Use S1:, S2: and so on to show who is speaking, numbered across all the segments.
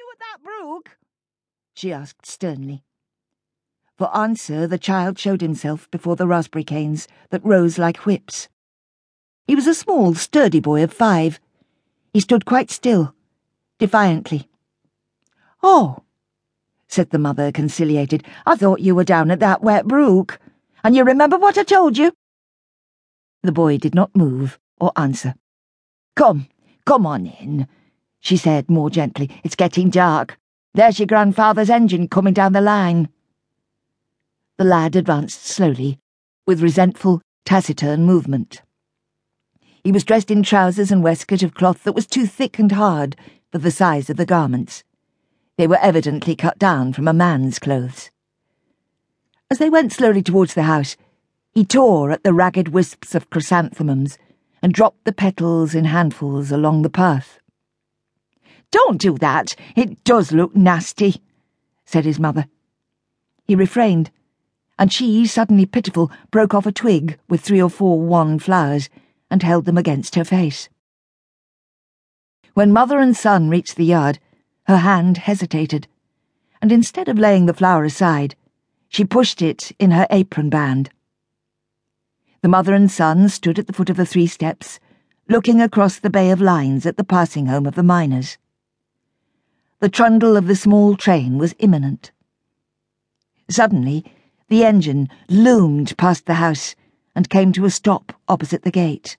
S1: at that brook?" she asked sternly. For answer, the child showed himself before the raspberry canes that rose like whips. He was a small, sturdy boy of 5. He stood quite still, defiantly. "Oh," said the mother, conciliated, "I thought you were down at that wet brook. And you remember what I told you?" The boy did not move or answer. Come on in," she said more gently. "It's getting dark. There's your grandfather's engine coming down the line." The lad advanced slowly, with resentful, taciturn movement. He was dressed in trousers and waistcoat of cloth that was too thick and hard for the size of the garments. They were evidently cut down from a man's clothes. As they went slowly towards the house, he tore at the ragged wisps of chrysanthemums and dropped the petals in handfuls along the path. "Don't do that. It does look nasty," said his mother. He refrained, and she, suddenly pitiful, broke off a twig with 3 or 4 wan flowers and held them against her face. When mother and son reached the yard, her hand hesitated, and instead of laying the flower aside, she pushed it in her apron band. The mother and son stood at the foot of the 3 steps, looking across the bay of lines at the passing home of the miners. The trundle of the small train was imminent. Suddenly, the engine loomed past the house and came to a stop opposite the gate.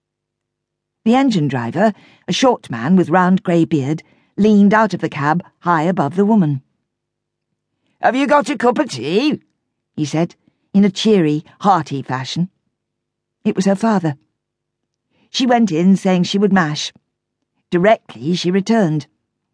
S1: The engine driver, a short man with round grey beard, leaned out of the cab high above the woman. "Have you got a cup of tea?" he said, in a cheery, hearty fashion. It was her father. She went in, saying she would mash. Directly she returned.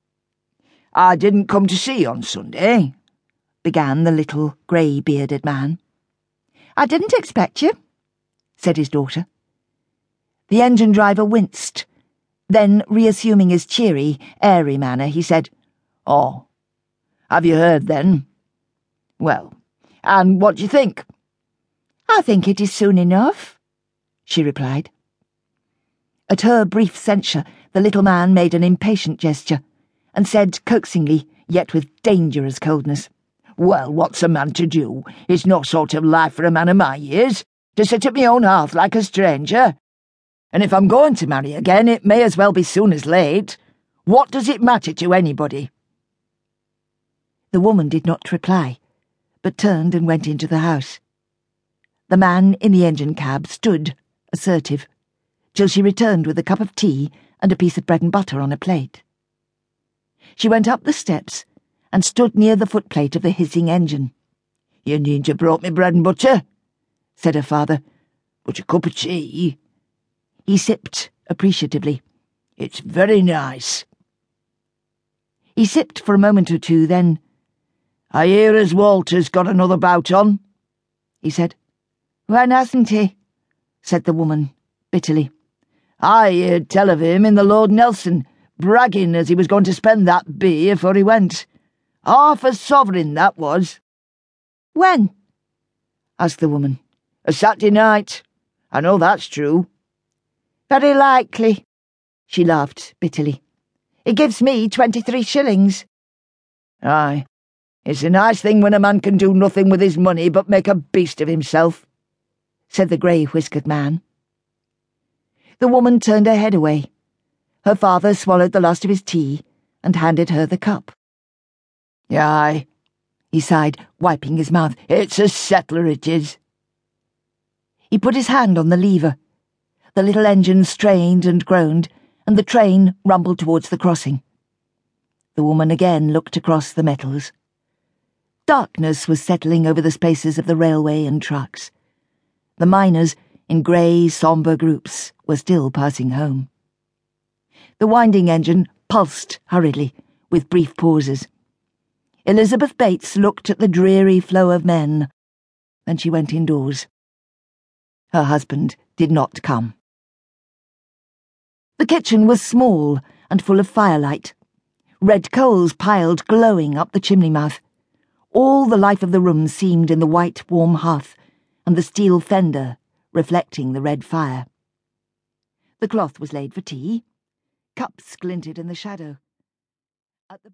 S1: "I didn't come to see you on Sunday," began the little grey-bearded man. "I didn't expect you," said his daughter. The engine driver winced. Then, reassuming his cheery, airy manner, he said, "Oh, have you heard, then? Well, and what do you think?" "I think it is soon enough," she replied. At her brief censure, the little man made an impatient gesture, and said coaxingly, yet with dangerous coldness, "Well, what's a man to do? It's no sort of life for a man of my years, to sit at my own hearth like a stranger. And if I'm going to marry again, it may as well be soon as late. What does it matter to anybody?" The woman did not reply, but turned and went into the house. The man in the engine cab stood, assertive, till she returned with a cup of tea and a piece of bread and butter on a plate. She went up the steps and stood near the footplate of the hissing engine. "You needn't have brought me bread and butter," said her father, "but a cup of tea." He sipped appreciatively. "It's very nice." He sipped for a moment or two, then, "I hear as Walter's got another bout on," he said. "When hasn't he?" said the woman, bitterly. "I heard tell of him in the Lord Nelson, bragging as he was going to spend that beer afore he went. 1/2 a sovereign, that was." "When?" asked the woman. "A Saturday night. I know that's true." "Very likely," she laughed bitterly. "It gives me 23 shillings. "Aye, it's a nice thing when a man can do nothing with his money but make a beast of himself," said the grey-whiskered man. The woman turned her head away. Her father swallowed the last of his tea and handed her the cup. "Aye," he sighed, wiping his mouth. "It's a settler, it is." He put his hand on the lever. The little engine strained and groaned, and the train rumbled towards the crossing. The woman again looked across the metals. Darkness was settling over the spaces of the railway and trucks. The miners, in grey, sombre groups, were still passing home. The winding engine pulsed hurriedly, with brief pauses. Elizabeth Bates looked at the dreary flow of men. Then she went indoors. Her husband did not come. The kitchen was small and full of firelight. Red coals piled glowing up the chimney mouth. All the life of the room seemed in the white, warm hearth and the steel fender reflecting the red fire. The cloth was laid for tea. Cups glinted in the shadow.